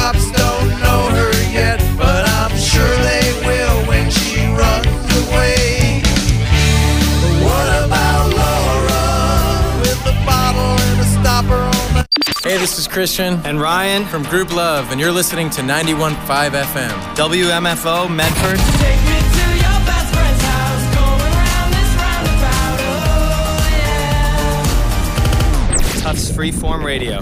cops don't know her yet, but I'm sure they will when she runs away. But what about Laura with the bottle and a stopper on the... Hey, this is Christian and Ryan from Group Love, and you're listening to 91.5 FM. WMFO, Medford. Take me to your best friend's house, going around this roundabout, oh yeah. Tufts Freeform Radio.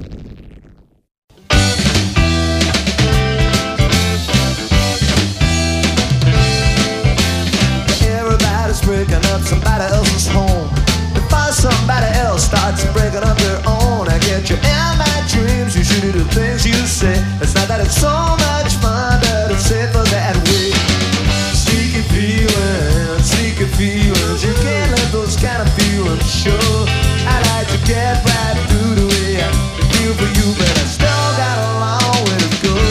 Everybody's breaking up somebody else's home. Before somebody else starts breaking up their own, I get you in my dreams. You should do the things you say. It's not that it's so much fun, but it's safer that way. Sneaky feelings, you can't let those kind of feelings show. I like to get right through the way I feel for you, but I still got a long way to go.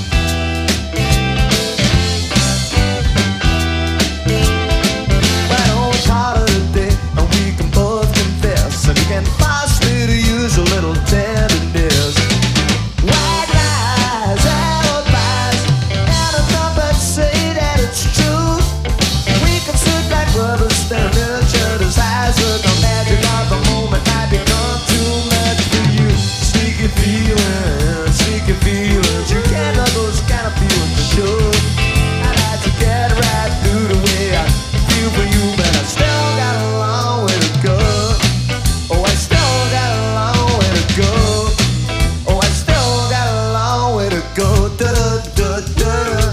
Why don't we call it a day and we can both confess, and you can force me to use a little tenderness. White lies, alibis, and a trumpet say that it's true. We can sit like brothers staring at each other's eyes with the magic of the moment might become too much for you. Sneaky feelings, you can't let those kind of feelings show. I like to get right through the way I feel for you, but I still got a long way to go. Oh, I still got a long way to go. Oh, I still got a long way to go. Da da da da.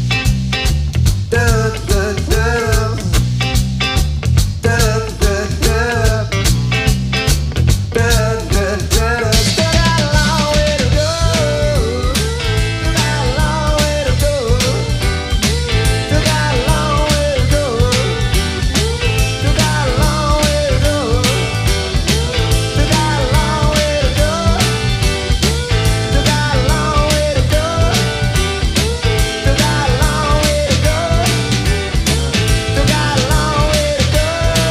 Da da da. Da da da. Da da da. Still got a long way to go. You got a long way to go. You got a long way to go. You got a long way to go. You got a long way to go. You got a long way to go. You got a long way to go. You got a long way to go.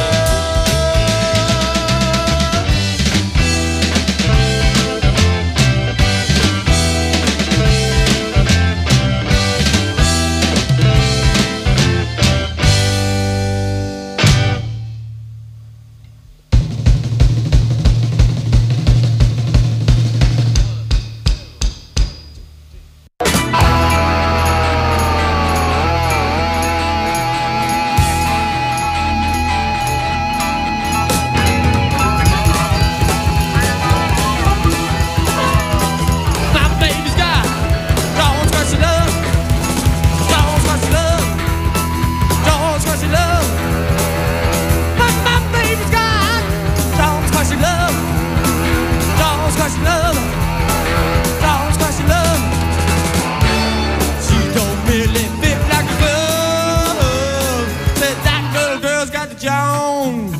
My baby's got don't scratch your love, don't scratch your love, don't scratch your love. My baby's got don't scratch your love, don't scratch your love, don't scratch your love. She don't really fit like a glove. Said that little girl's got the Jones.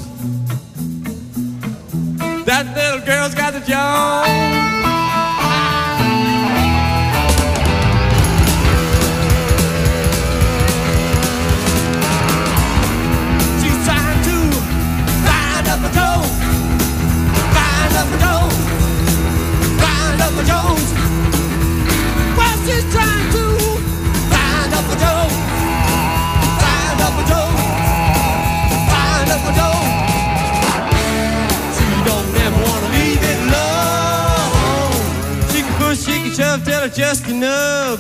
That little girl's got the Jones. She's trying to find up a Jones, find up a Jones, find up a Jones. Well, she's trying to find up a Jones, find up a Jones, find up a Jones. She don't ever wanna leave it alone. She can push, she can shove, tell her just enough.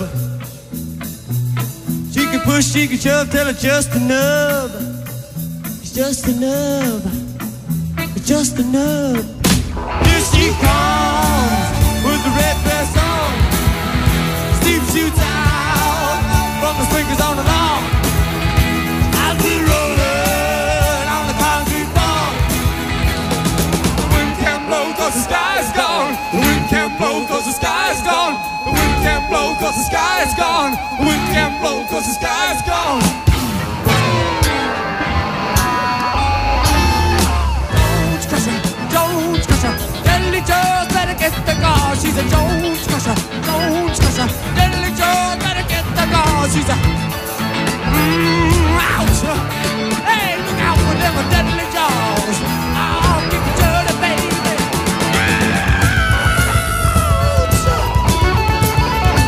She can push, she can shove, tell her just enough. It's just enough. It's just enough. Here she comes with the red dress on. Steve shoots out from the sprinkles on the lawn. I'll be rolling on the concrete floor. The wind can't blow 'cause the sky is gone. The wind can't blow 'cause the sky is gone. The wind can't blow 'cause the sky is gone. The wind can't blow 'cause the sky is gone. Jones Crusher, Jones Crusher, Deadly Joe's better get the car. She's a Jones Crusher, Jones Crusher, Deadly Joe's better get the car. She's a ouch. Hey, look out for them deadly jaws. I'll get you dirty, baby. Ouch.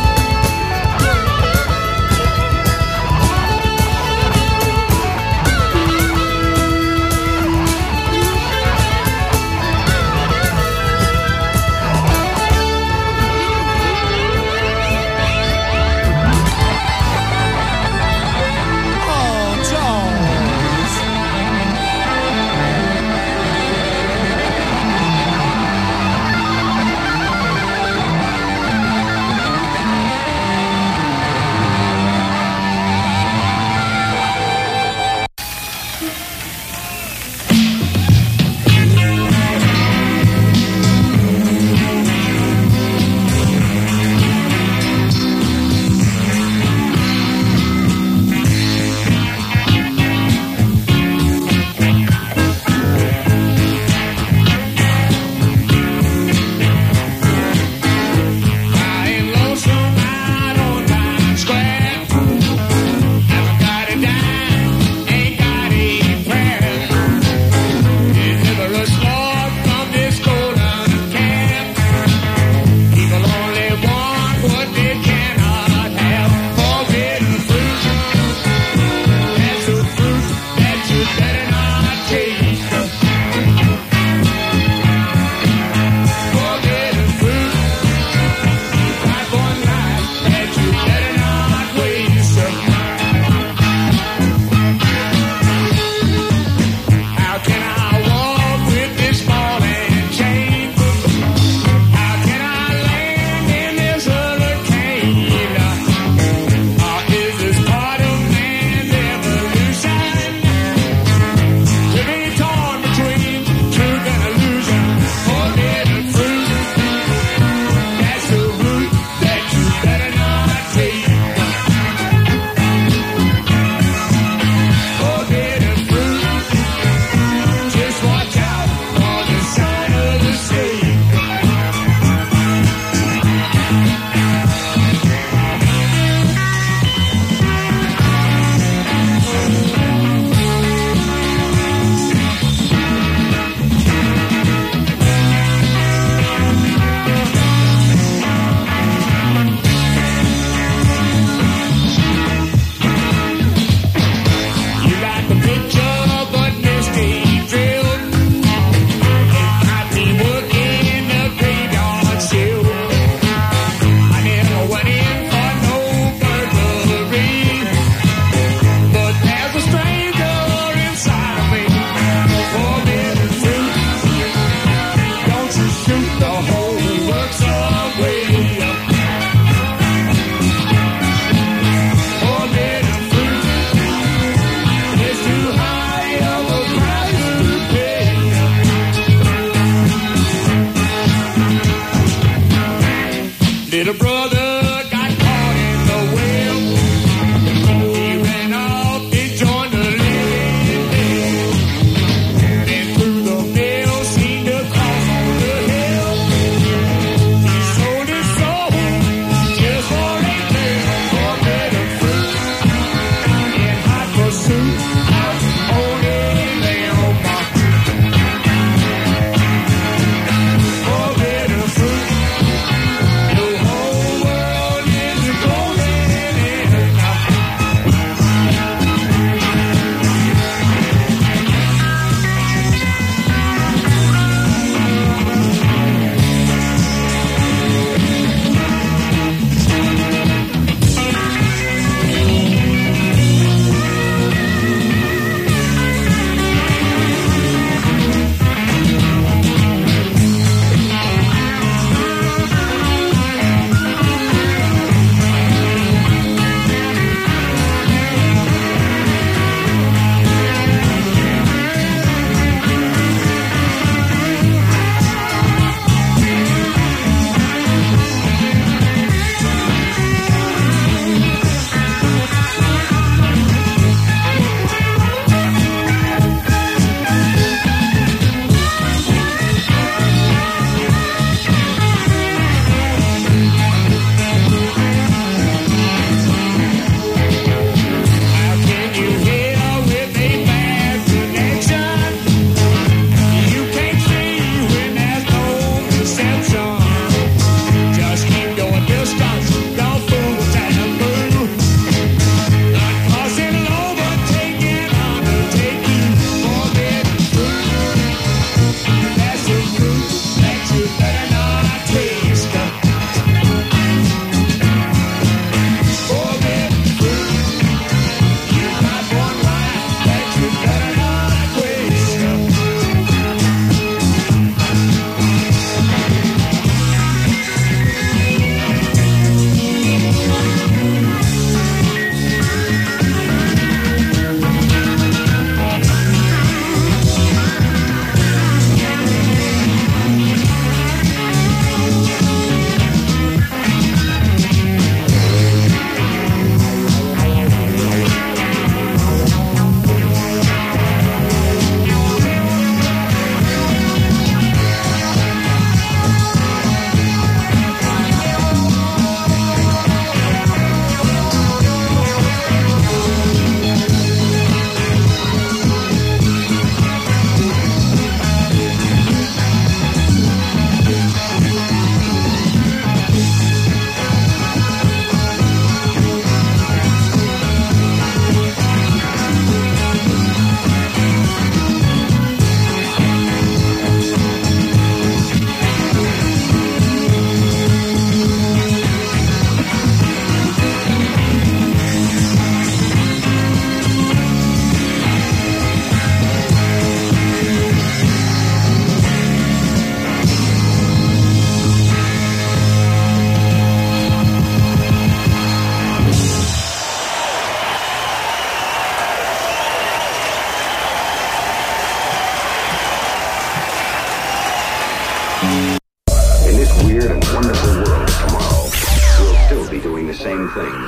same things.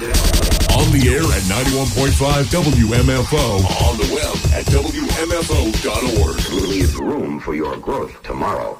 On the air at 91.5 WMFO. On the web at WMFO.org. Leave room for your growth tomorrow.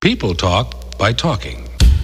People talk by talking.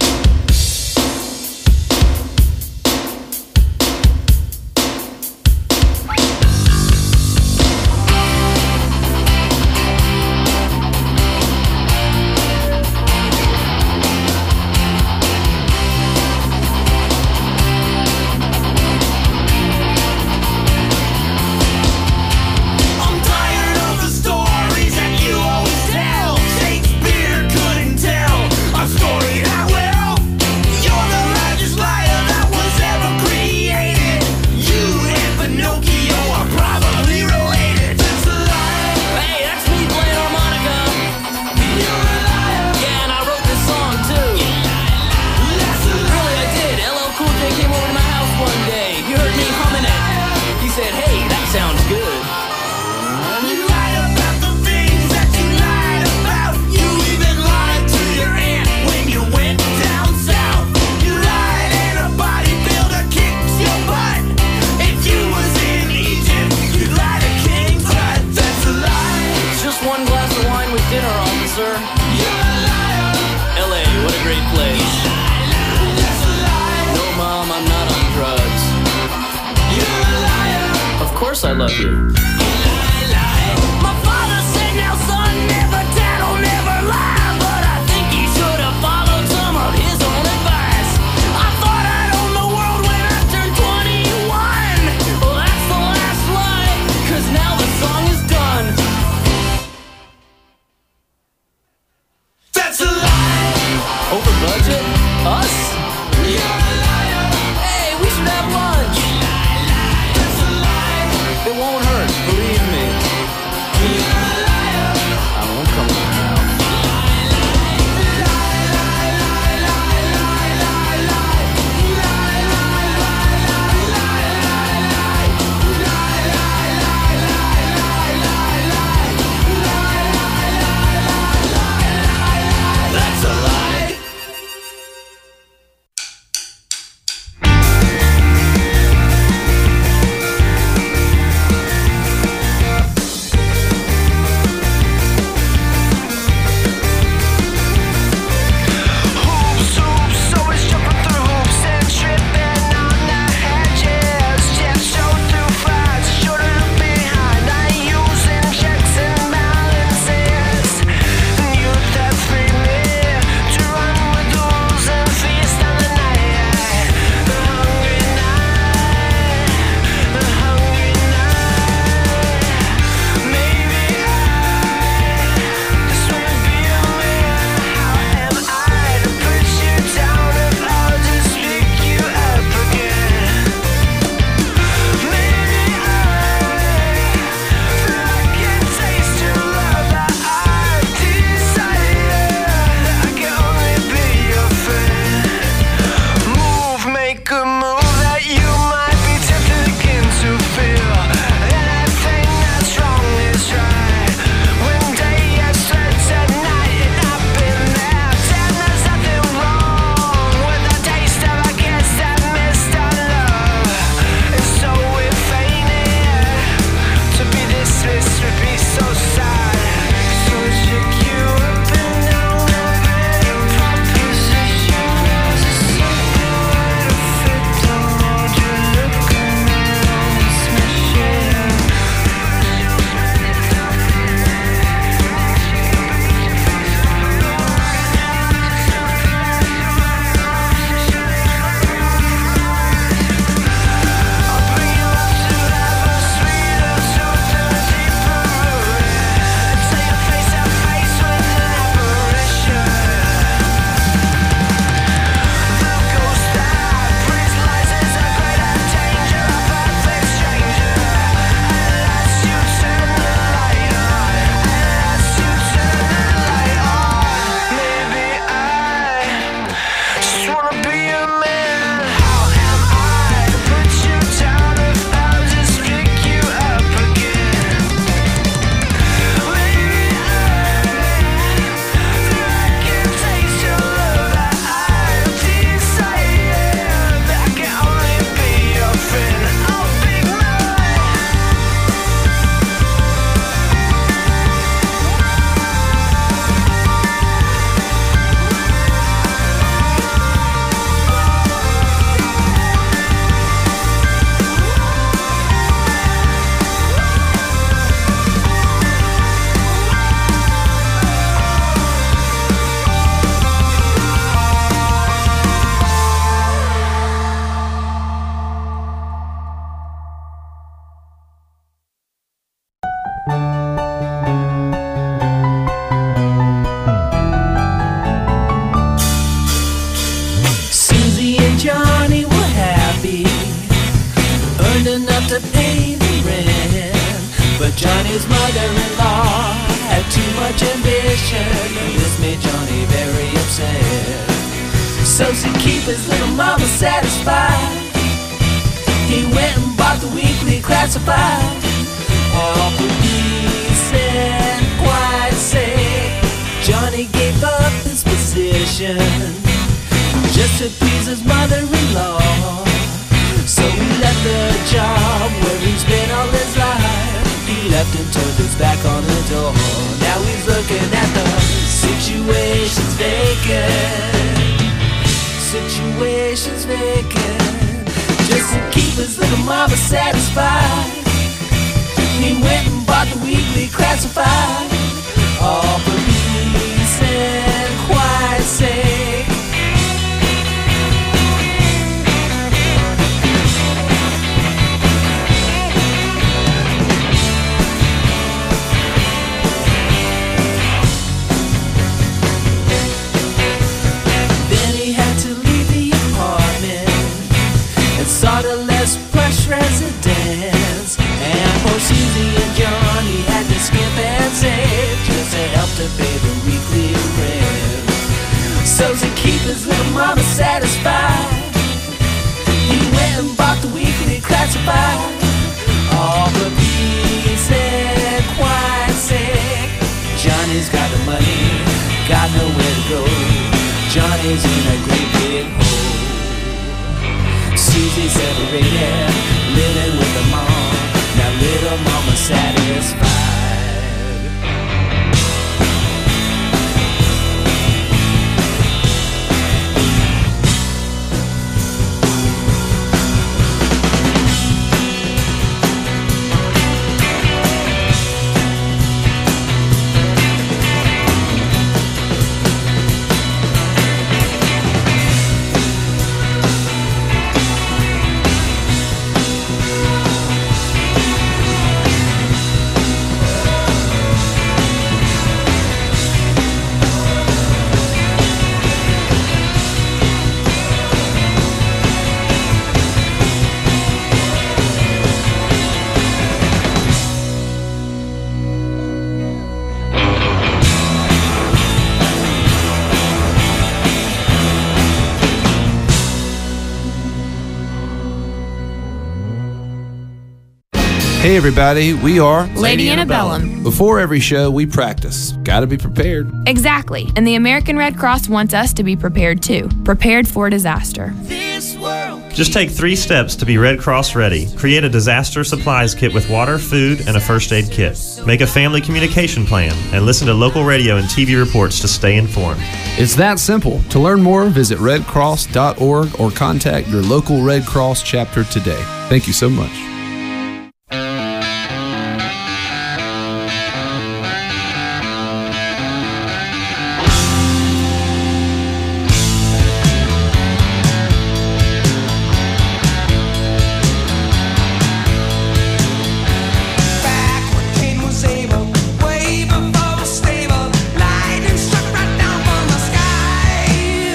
I love you. My father said, now son, never tattle, never lie. But I think he should have followed some of his own advice. I thought I'd own the world when I turned 21. Well, that's the last lie, 'cause now the song is done. That's a lie. Over budget? Us? You're a liar. Hey, we should have lunch. It won't hurt, believe me. You're a liar. I won't come around. That's a lie. Johnny's mother-in-law had too much ambition, and this made Johnny very upset. So to keep his little mama satisfied, he went and bought the Weekly Classified. All for peace and quiet's sake, Johnny gave up his position just to please his mother-in-law. So he left the job where he's been all his life. He left and turned his back on the door. Now he's looking at the situation's vacant. Situation's vacant. Just to keep his little mama satisfied, he went and bought the Weekly Classified. All for peace and quiet's sake. Then he had to leave the apartment and sought a less plush residence. And poor Susie and Johnny had to skip and save just to help to pay the weekly rent. So to keep his little mama satisfied, he went and bought the Weekly Classified. All for peace and quiet's sake. Johnny's got the money, got nowhere to go. Johnny's in a great big hole. Susie separated, living with her mom. Now little mama satisfied. Hey everybody, we are Lady Antebellum. Before every show, we practice. Gotta be prepared. Exactly. And the American Red Cross wants us to be prepared too. Prepared for disaster. Just take 3 steps to be Red Cross ready. Create a disaster supplies kit with water, food, and a first aid kit. Make a family communication plan and listen to local radio and TV reports to stay informed. It's that simple. To learn more, visit redcross.org or contact your local Red Cross chapter today. Thank you so much.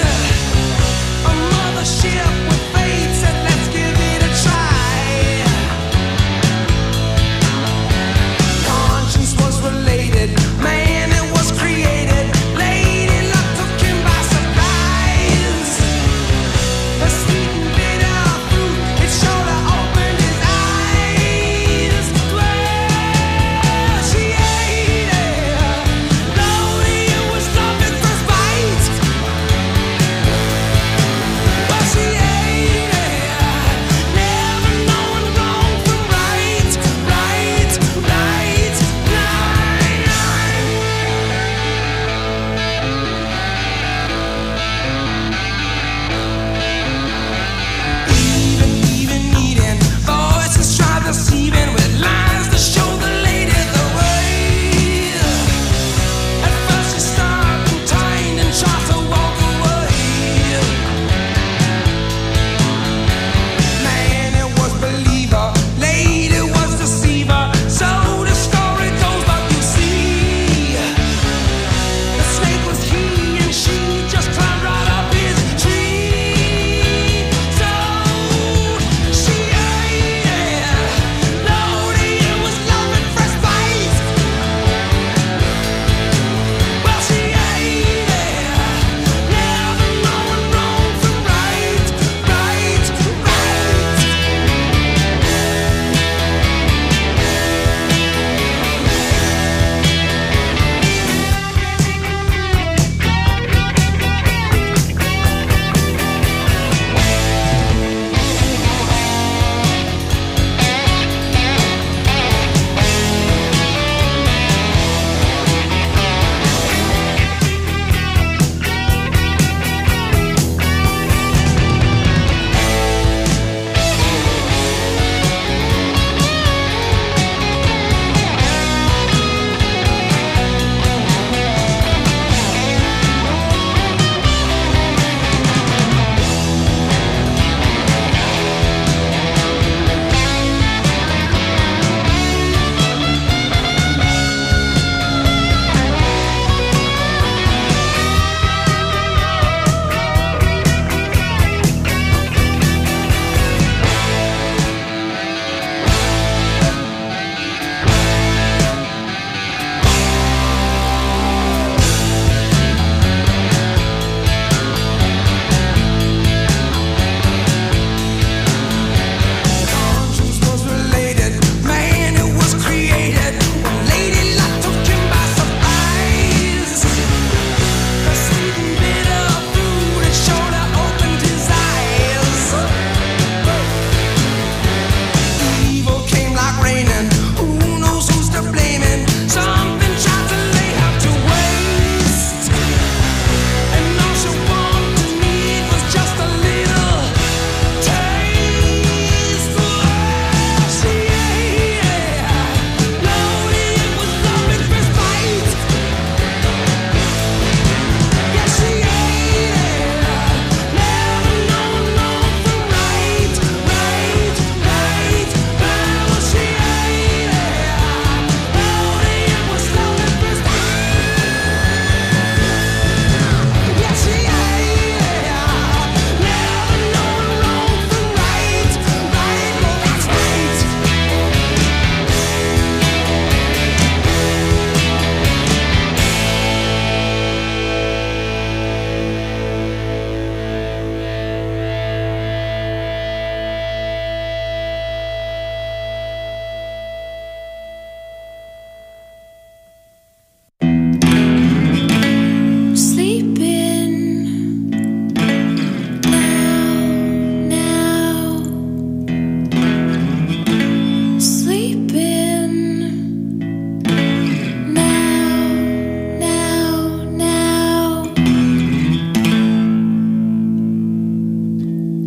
Ship with faith said, let's give it a try.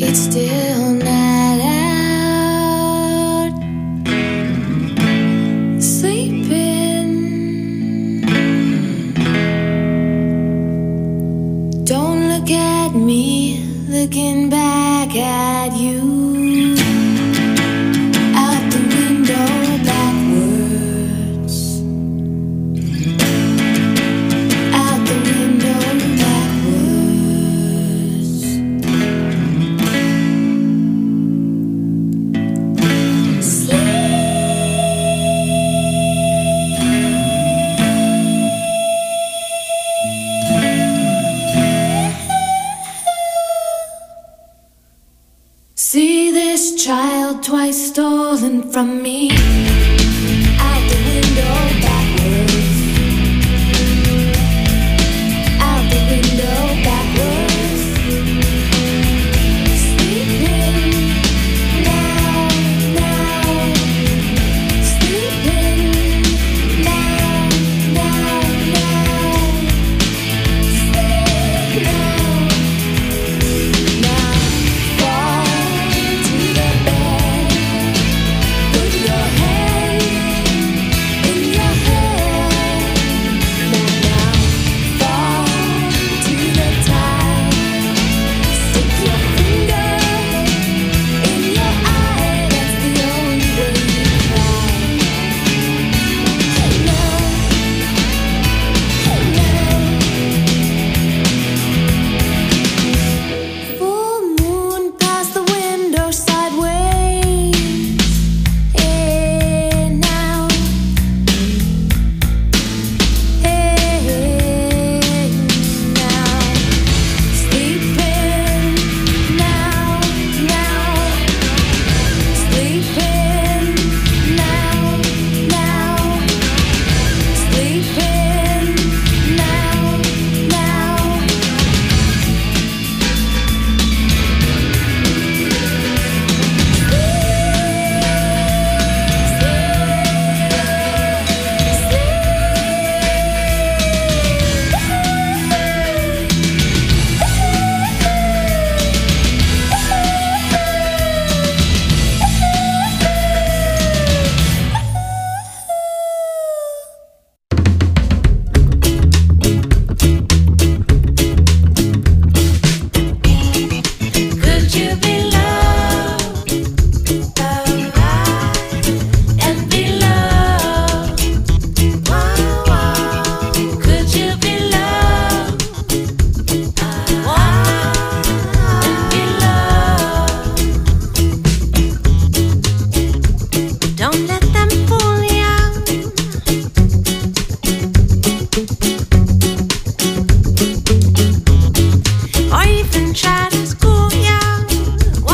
It's still not out. Sleeping. Don't look at me, looking back at you. Out the window backwards. Out the window backwards. See this child twice stolen from me. Out the window backwards. Out the window backwards. Sleeping now, now. Sleeping now, now, now. Sleep now, now. Fall to the bed. Put your hand in your hair. Now, fall to the tide. Stick your finger in your eye. That's the only way you cry. Hey now, hey now. Full moon past the window sideways. Hey now, hey now. Sleeping now, now. Sleeping now, now. Sleeping now, now. Could you be loved and be loved? Could you be loved and be loved? Don't let them fool you. Or even try to school you.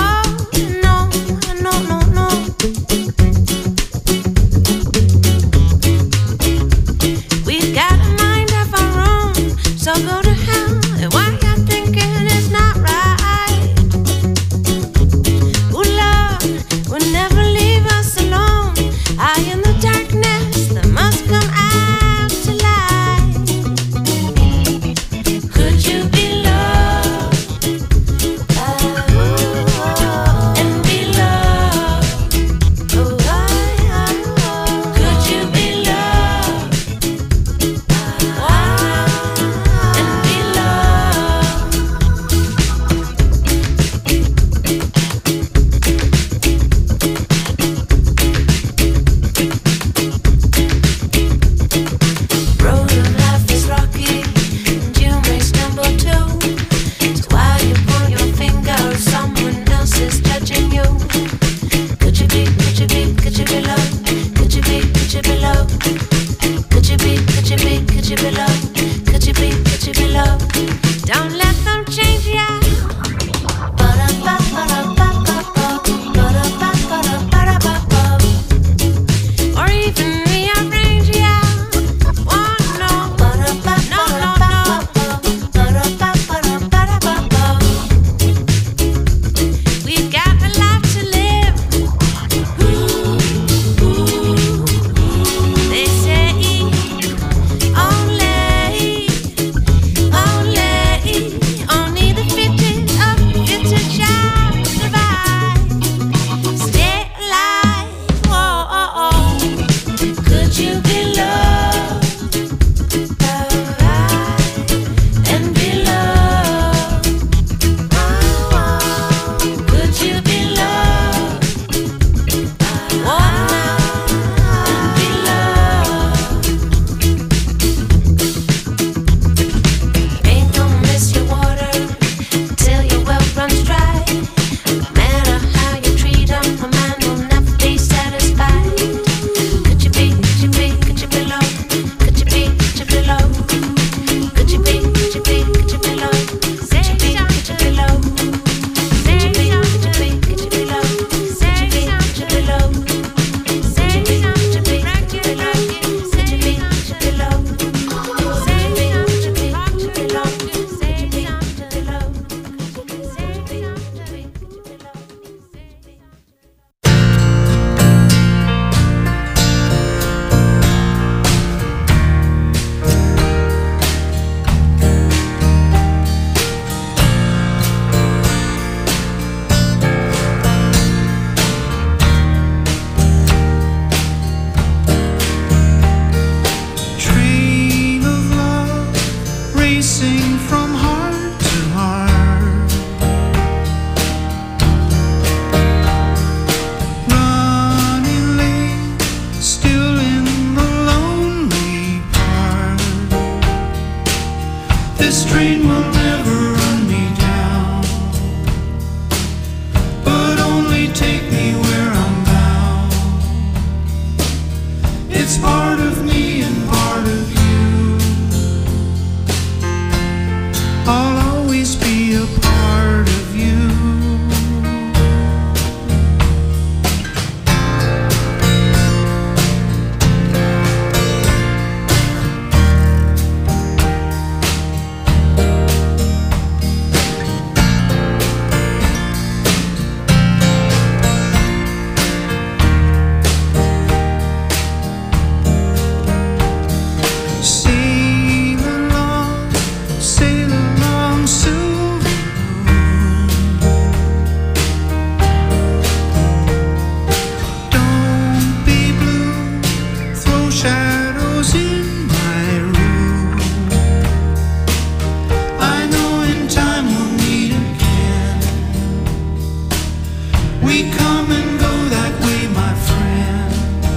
We come and go that way, my friend.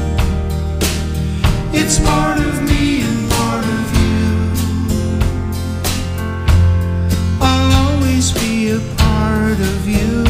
It's part of me and part of you. I'll always be a part of you.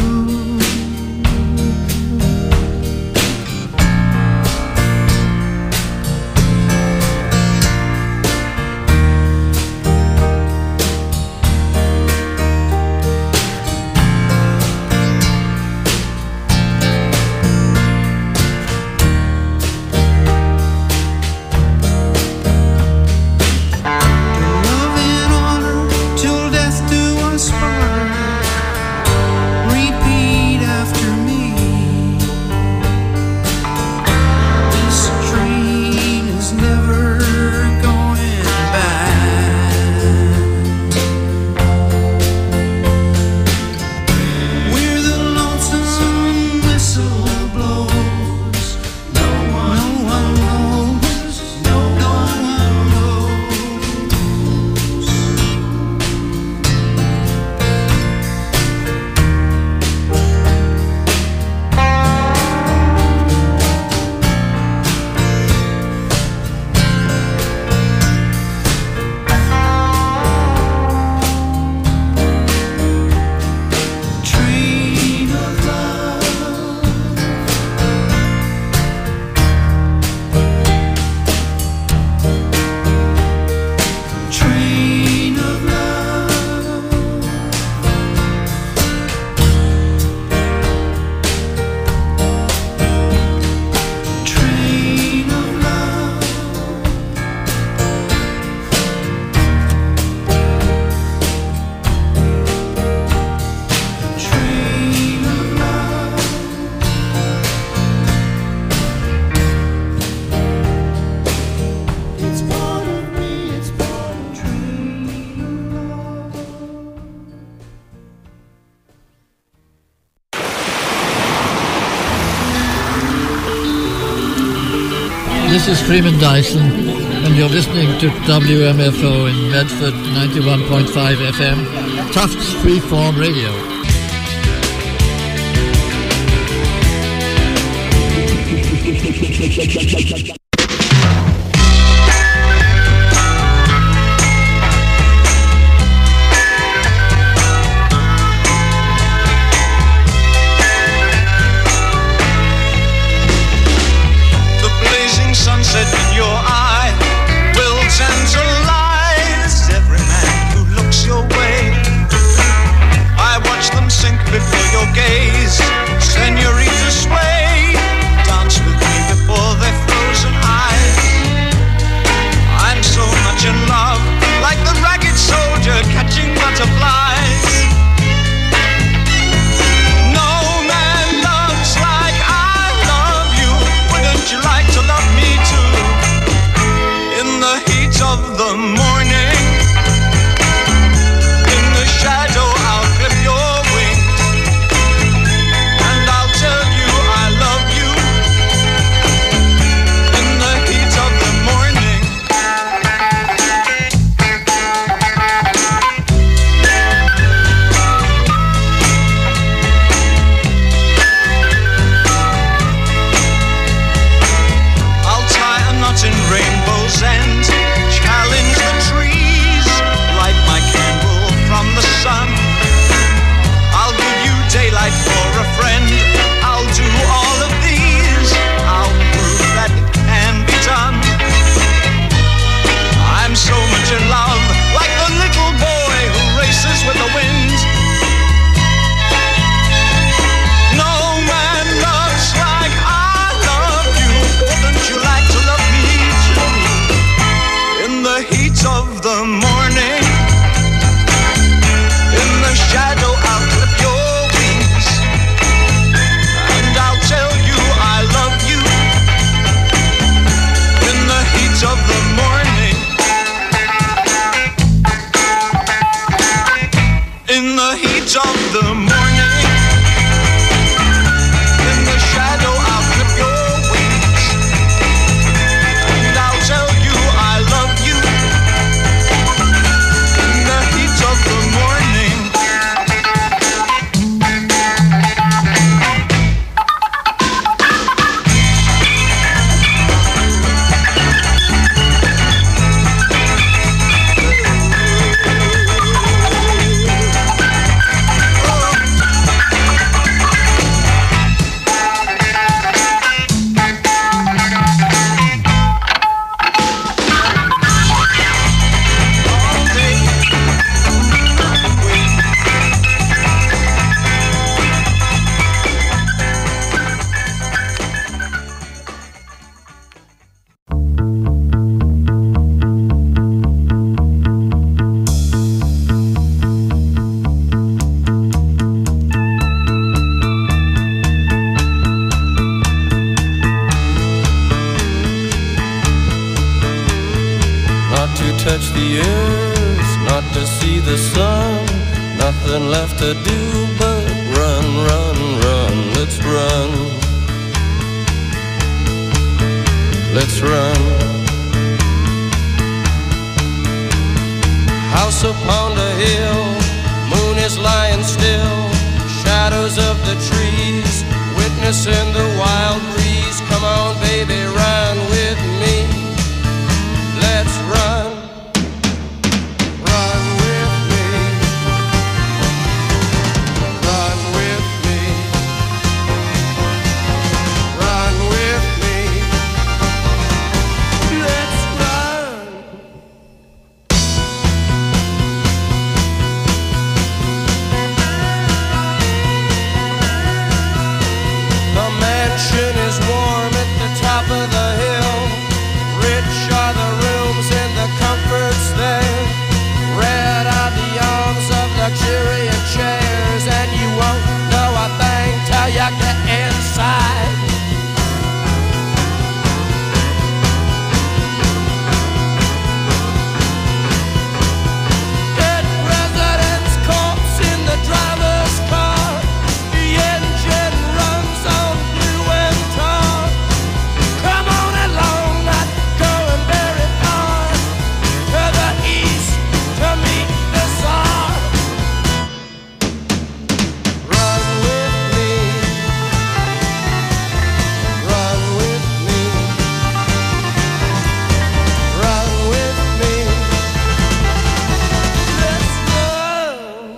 This is Freeman Dyson, and you're listening to WMFO in Medford, 91.5 FM, Tufts Freeform Radio. Sunset in your eye will tantalize every man who looks your way. I watch them sink before your gaze. Senorita, sway, dance with me before their frozen eyes. I'm so much in love, like the ragged soldier catching butterflies. No man loves like I love you. Wouldn't you like to love me too? In the heat of the morning, in the shadow I'll clip your wings, and I'll tell years not to see the sun. Nothing left to do but run, run, run. Let's run. Let's run. House upon the hill, moon is lying still. Shadows of the trees, witnessing the wild breeze. Come on, baby, run with me. Let's run. Run with me. Run with me. Run with me. Let's run. The mansion is warm at the top of the hill. Rich are the rooms and the comforts there. Red are the arms of luxuriant chairs. And you won't know a thing till you get inside. Dead president's corpse in the driver's car. The engine runs on glue and tar. Come on along, not going very far. To the east to meet the Tsar. Run with me. Run with me. Run with me. Let's run.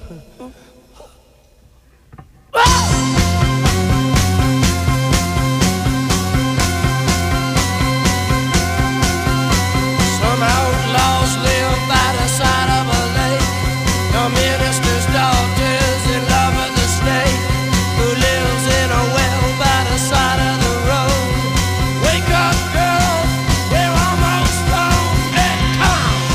Some outlaws live by the side of a lake. The minister's daughter's in love with the snake, who lives in a well by the side of the road. Wake up, girl, we're almost home. Hey, come on.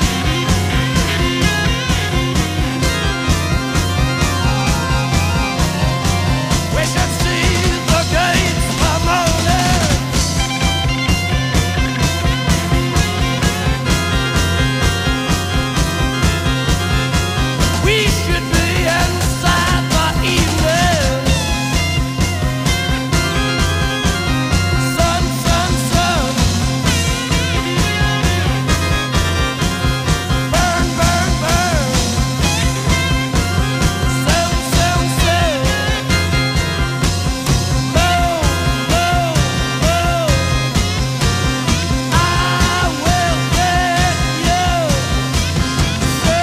We should see the gates for morning. We should be inside the evening. Sun, sun, sun. Burn, burn, burn. Sun, sun, sun. Blow, blow, blow. I will let you go.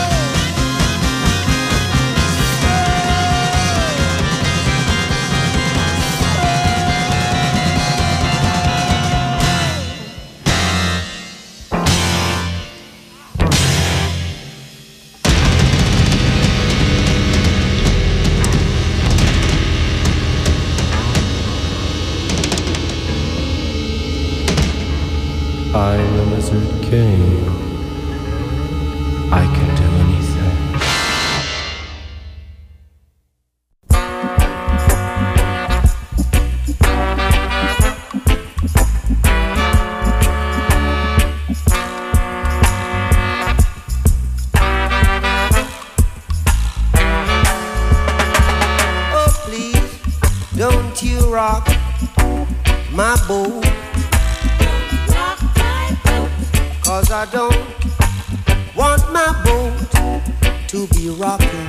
I'm the Lizard King. I can do anything. Oh, please, don't you rock my boat. 'Cause I don't want my boat to be rocking.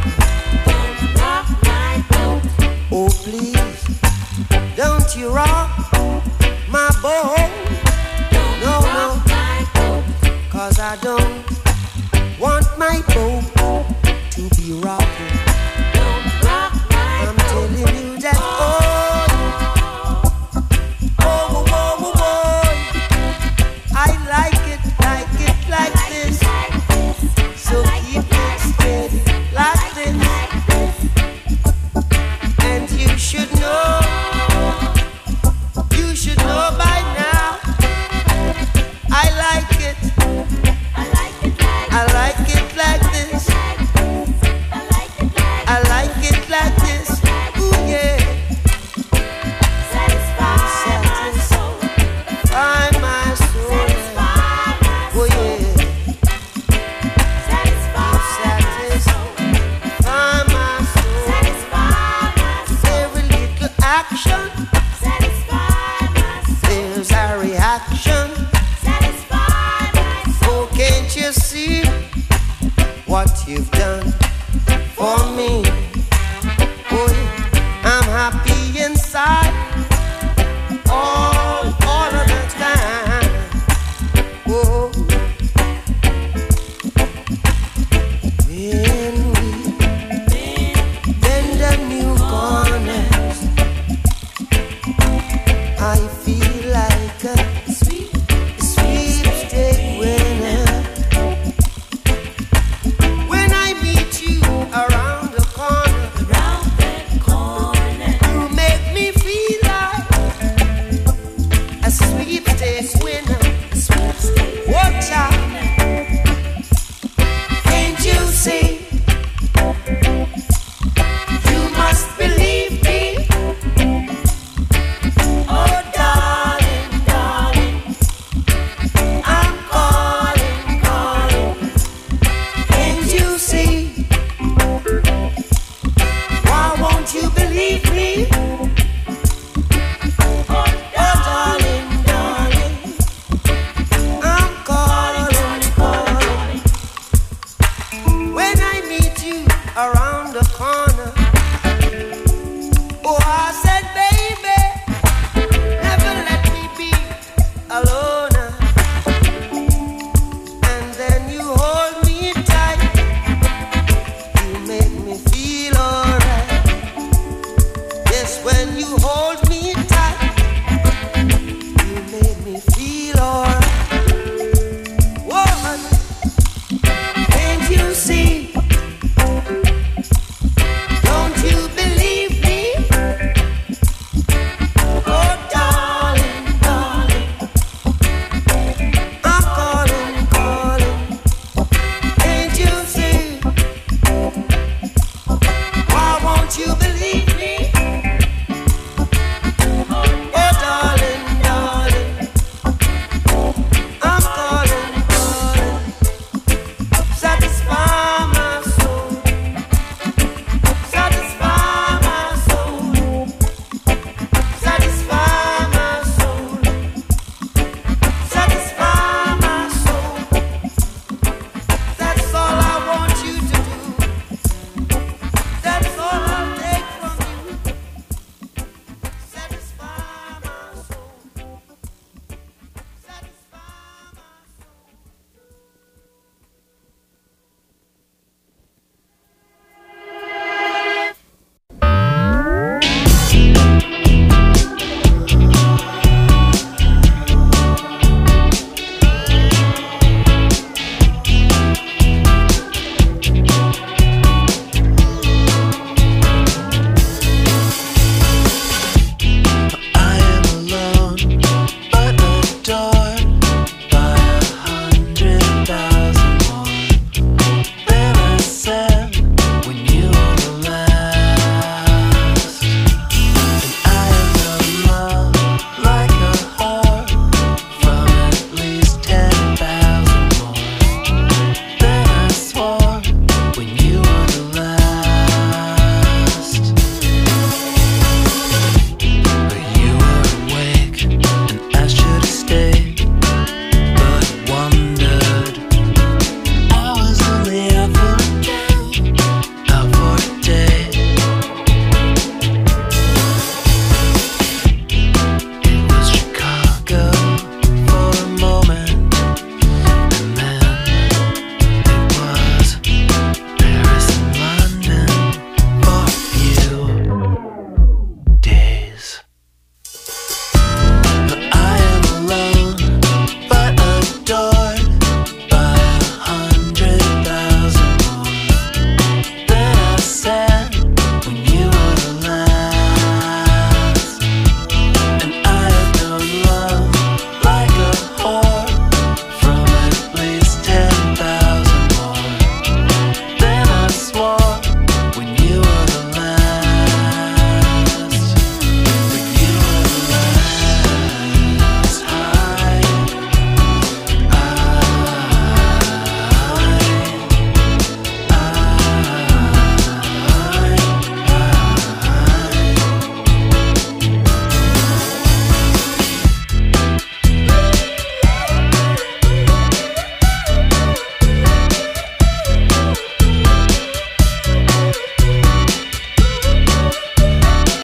Oh, please, don't you rock my boat. No, no, 'cause I don't want my boat to be rocking. I'm telling you that, oh, oh, oh, oh, oh, I like it like this. So keep it steady like this. And you should know by now. I like it. I like it like this. action. There's a reaction. Oh, can't you see what you've done for me? Oh, I'm happy inside all of the time. Oh, when we bend the new corners, I feel like a sweepstake winner. When I meet you around the corner, you make me feel like a sweepstake winner. Watch out, can't you see? You must believe me. Oh, darling, darling, I'm calling. Can't you see? Why won't you believe me? Oh, darling, darling, I'm calling. When I meet you around the corner, oh, I said, baby, never let me be alone. And then you hold me tight, you make me feel alright. Yes, when you hold